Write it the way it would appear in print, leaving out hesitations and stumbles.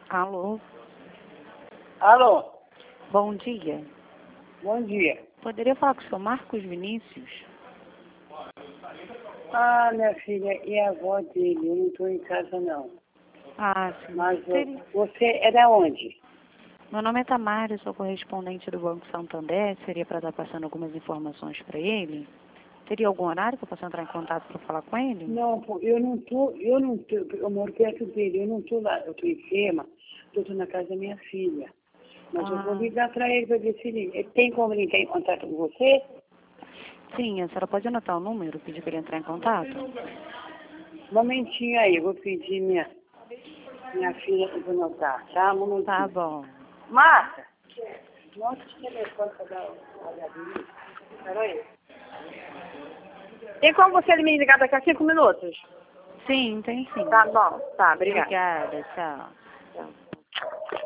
Alô? Alô? Bom dia. Bom dia. Poderia falar com o senhor Marcos Vinícius? Ah, minha filha, e a avó dele? Eu não estou em casa, não. Ah, sim. Mas você é da onde? Meu nome é Tamara, eu sou correspondente do Banco Santander. Seria para estar passando algumas informações para ele? Teria algum horário que eu possa entrar em contato para falar com ele? Não, pô, eu moro perto dele, eu não estou lá, eu estou enferma, eu estou na casa da minha filha. Mas eu vou ligar para ele para ver se ele tem como ele entrar em contato com você? Sim, a senhora pode anotar o número, pedir para ele entrar em contato? Um momentinho aí, eu vou pedir minha filha para anotar, tá? Um momentinho. Tá bom. Marta! Nossa, que telefone para dar olhadinha. Peraí. Tem como você me ligar daqui a 5 minutos? Sim, tem sim. Tá bom, tá, obrigada. Obrigada, tchau. Tchau.